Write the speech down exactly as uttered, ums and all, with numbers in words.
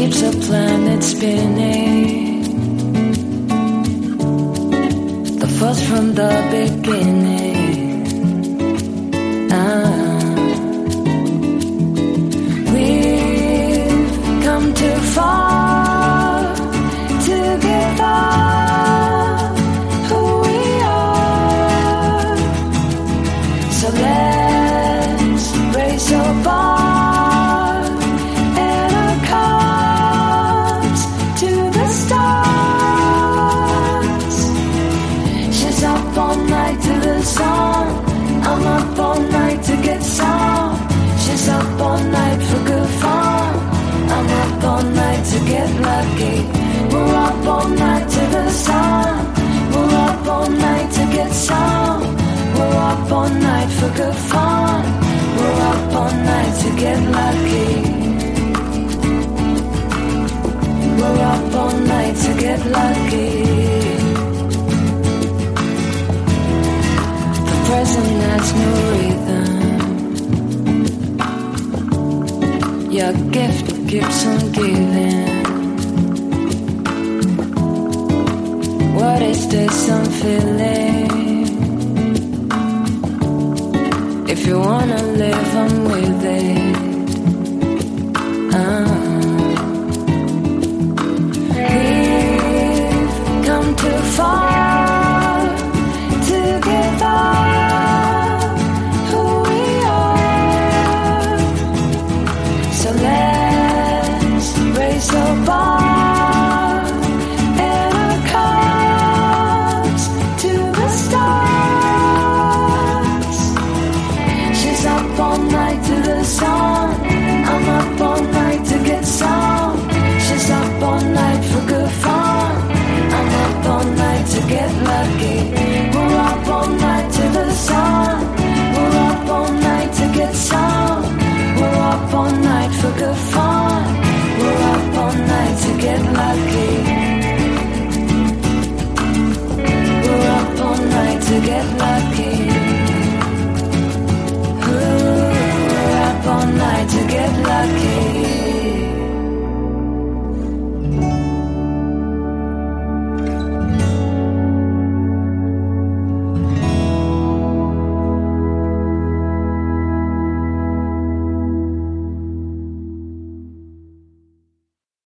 keeps the planet spinning. The force from the beginning. Ah. We've come too far to give up who we are. So let's raise our bar and our cards to the stars. She's up all night to the sun. I'm up all night to get some. She's up all night for good fun. I'm up all night to get lucky. We're up all night to the sun. We're up all night to get some. We're up all night for good fun. We're up all night to get lucky. We're up all night to get lucky. The present has no rhythm. Your gift keeps on giving. What is this I'm feeling? If you wanna live, I'm with it. uh. We've come too far to give up who we are. So let's raise the bar and our cards to the stars. She's up all night to the sun. I'm up all night to get some. She's up all night for good fun. I'm up all night to get lucky. We're up all night to the sun. We're up all night to get some. We're up all night for good fun. We're up all night to get lucky.